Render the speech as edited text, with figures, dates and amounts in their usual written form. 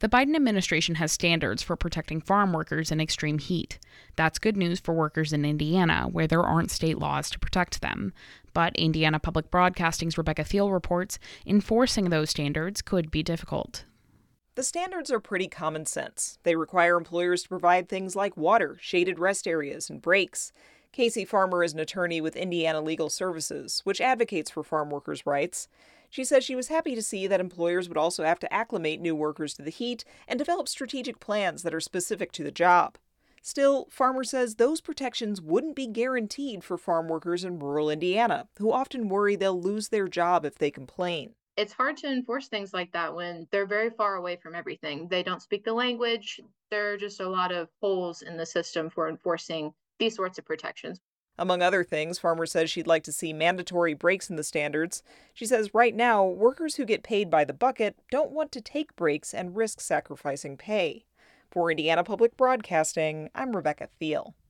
The Biden administration has standards for protecting farm workers in extreme heat. That's good news for workers in Indiana, where there aren't state laws to protect them. But Indiana Public Broadcasting's Rebecca Thiel reports enforcing those standards could be difficult. The standards are pretty common sense. They require employers to provide things like water, shaded rest areas, and breaks. Casey Farmer is an attorney with Indiana Legal Services, which advocates for farm workers' rights. She says she was happy to see that employers would also have to acclimate new workers to the heat and develop strategic plans that are specific to the job. Still, Farmer says those protections wouldn't be guaranteed for farm workers in rural Indiana, who often worry they'll lose their job if they complain. It's hard to enforce things like that when they're very far away from everything. They don't speak the language. There are just a lot of holes in the system for enforcing these sorts of protections. Among other things, Farmer says she'd like to see mandatory breaks in the standards. She says right now, workers who get paid by the bucket don't want to take breaks and risk sacrificing pay. For Indiana Public Broadcasting, I'm Rebecca Thiel.